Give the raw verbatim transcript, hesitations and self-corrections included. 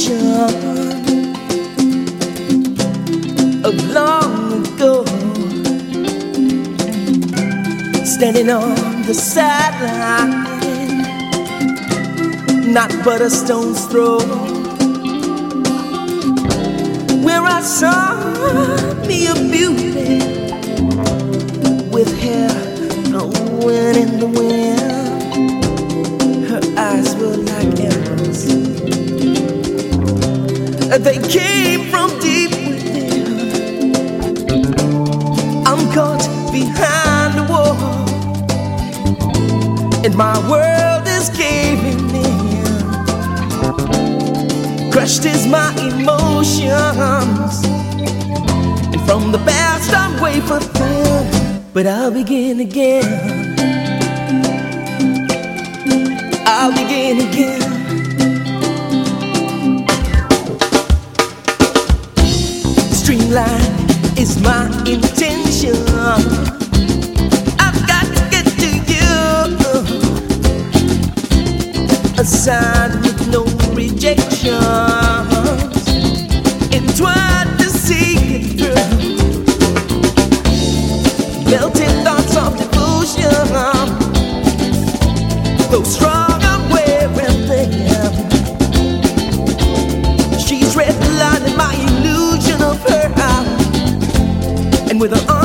ocean of long ago, standing on the sideline, not but a stone's throw, where I saw me a beauty with hair blowing in the wind. Her eyes were like arrows, they came from deep within. I'm caught behind the wall, and my world is caving in. Crushed is my emotions, and from the past I'm wafer thin, but I'll begin again. I'll begin again. Streamline is my intention. I've got to get to you, a sign with no rejections, entwined to see it through. Melting thoughts of devotion, though strong I'm wearing them. She's redlining my illusion of her, and with her